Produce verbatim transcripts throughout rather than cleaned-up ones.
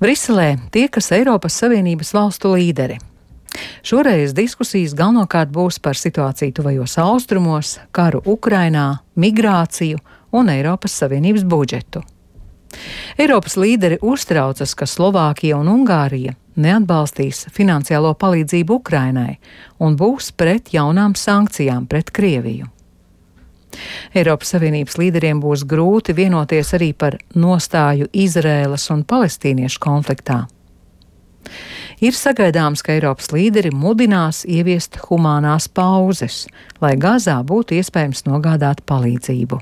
Briselē tiekas Eiropas Savienības valstu līderi. Šoreiz diskusijas galvenokārt būs par situāciju tuvajos austrumos, karu Ukrainā, migrāciju un Eiropas Savienības budžetu. Eiropas līderi uztraucas, ka Slovākija un Ungārija neatbalstīs finansiālo palīdzību Ukrainai un būs pret jaunām sankcijām pret Krieviju. Eiropas Savienības līderiem būs grūti vienoties arī par nostāju Izraēlas un palestīniešu konfliktā. Ir sagaidāms, ka Eiropas līderi mudinās ieviest humānās pauzes, lai Gazā būtu iespējams nogādāt palīdzību.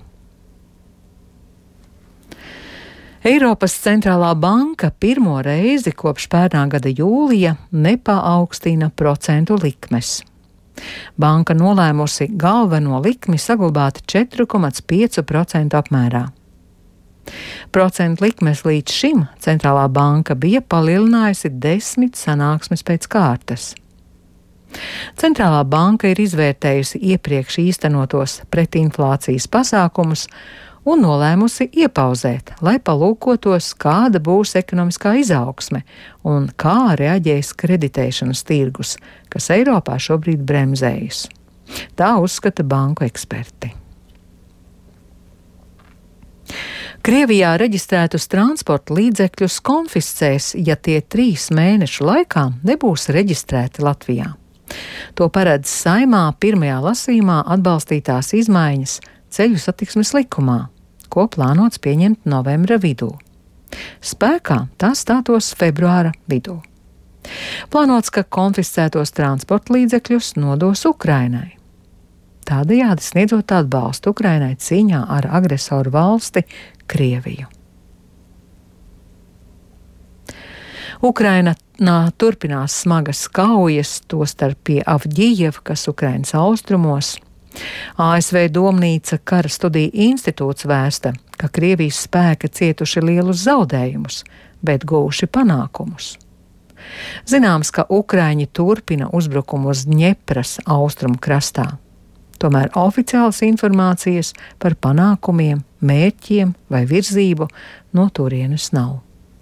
Eiropas centrālā banka pirmo reizi kopš pērnā gada jūlija nepaaugstina procentu likmes. Banka nolēmusi galveno likmi saglabāt četri komats pieci procenti apmērā. Procentu likmes līdz šim centrālā banka bija palielinājusi desmit sanāksmes pēc kārtas. Centrālā banka ir izvērtējusi iepriekš īstenotos pretinflācijas pasākumus un nolēmusi iepauzēt, lai palūkotos, kāda būs ekonomiskā izaugsme un kā reaģēs kreditēšanas tirgus, kas Eiropā šobrīd bremzējas. Tā uzskata banku eksperti. Krievijā reģistrētus transporta līdzekļus konfiscēs, ja tie trīs mēnešu laikā nebūs reģistrēti Latvijā. To paredz Saeimā pirmajā lasījumā atbalstītās izmaiņas ceļu satiksmes likumā, ko plānots pieņemt novembra vidū. Spēkā tas stātos februāra vidū. Plānots, ka konfiscētos transporta līdzekļus nodos Ukrainai. Tādējādi sniedzot atbalstu Ukrainai cīņā ar agresoru valsti Krieviju. Ukraina turpinās smagas kaujas, tostarp pie Avģijevkas, Ukrainas austrumos. A S V Domnīca kara studiju institūts vēsta, ka Krievijas spēki cietuši lielus zaudējumus, bet guvuši panākumus. Zināms, ka Ukraiņi turpina uzbrukumu uz Dņepras austrumu krastā. Tomēr oficiālas informācijas par panākumiem, mērķiem vai virzību no turienes nav.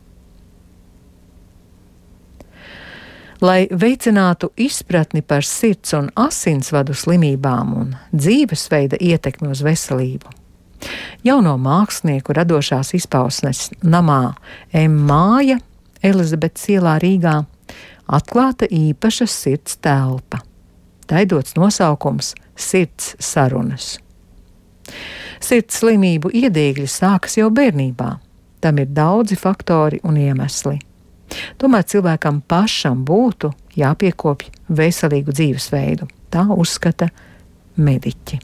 Lai veicinātu izpratni par sirds un asinsvadu slimībām un dzīvesveida ietekmi uz veselību, jauno mākslinieku radošās izpausmes namā M. Māja, Elizabetes ielā Rīgā, atklāta īpaša sirds telpa. Tai dots nosaukums Sirds sarunas. Sirds slimību iedīgļi sākas jau bērnībā. Tam ir daudzi faktori un iemesli. Tomēr cilvēkam pašam būtu jāpiekopj veselīgu dzīvesveidu. Tā uzskata mediķi.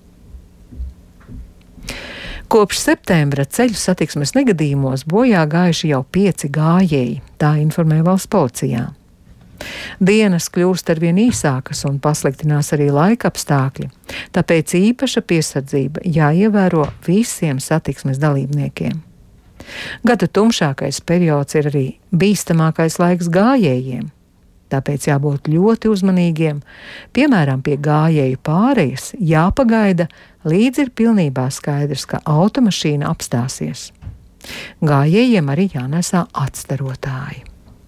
Kopš septembra ceļu satiksmes negadījumos bojā gājuši jau pieci gājēji, tā informē valsts policijā. Dienas kļūst arvien īsākas un pasliktinās arī laika apstākļi, tāpēc īpaša piesardzība jāievēro visiem satiksmes dalībniekiem. Gada tumšākais periods ir arī bīstamākais laiks gājējiem, tāpēc jābūt ļoti uzmanīgiem. Piemēram, pie gājēju pārejas jāpagaida, līdz ir pilnībā skaidrs, ka automašīna apstāsies. Gājējiem arī jānesā atstarotāji.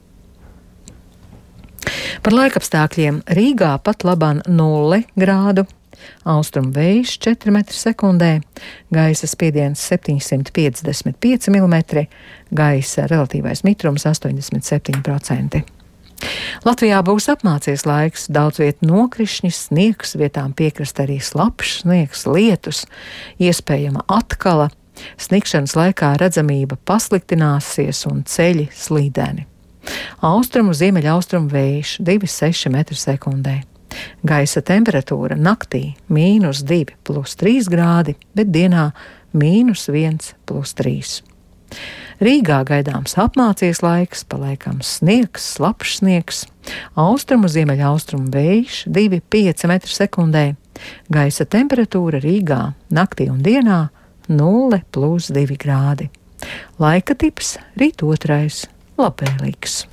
Par laikapstākļiem Rīgā pat labāk nulle grādu, austrumu vējš četri metri sekundē, gaisa spiediens septiņsimt piecdesmit pieci milimetri, gaisa relatīvais mitrums astoņdesmit septiņi procenti. Latvijā būs apmācies laiks, daudz viet nokrišņi, sniegs, vietām piekrastē arī slapjš sniegs, lietus, iespējama atkala, sniegšanas laikā redzamība pasliktināsies un ceļi slīdeni. Austrumu ziemeļaustrumu vējš divi komats seši metri sekundē. Gaisa temperatūra naktī mīnus divi plus trīs grādi, bet dienā mīnus viens plus trīs. Rīgā gaidāms apmācies laiks, paliekams sniegs, slapjš sniegs, austrumu ziemeļaustrumu vējš divi komats pieci metri sekundē. Gaisa temperatūra Rīgā naktī un dienā nulle plus divi grādi. Laika tips rīt otrais. Labvēlīgs.